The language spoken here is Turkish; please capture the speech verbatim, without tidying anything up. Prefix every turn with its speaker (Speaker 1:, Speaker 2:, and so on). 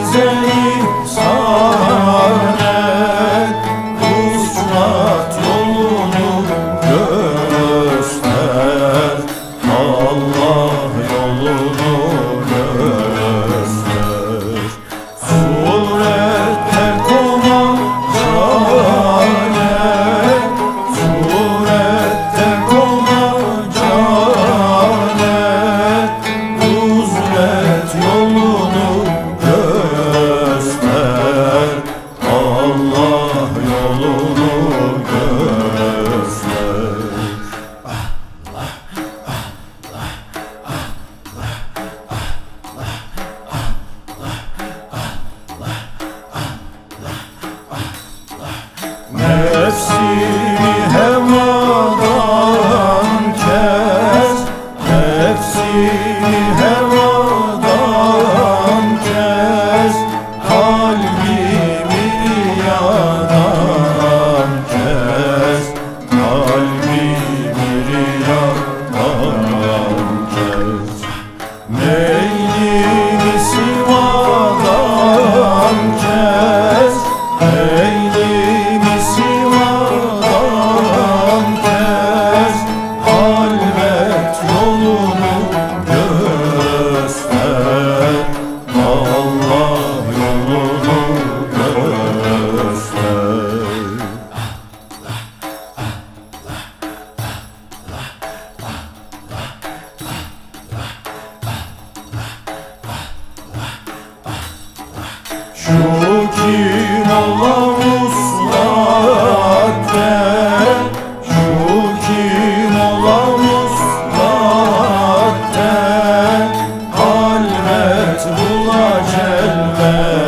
Speaker 1: bize ihsan et, uslat yolunu göster, Allah yolunu göster. Surette koma cane, surette koma cane, uzlet yolunu göster, Allah yolunu göster. Nefsini hevadan kes, nefsini hevadan kes, kalbimi riyadan kes, kalbimi riyadan kes. Meylimi sivadan kes, meylimi sivadan kes, halvet yolunu göster, Allah yolunu göster. Şu kim ola muslat de, şu kim ola muslat de, halvet bula celvet.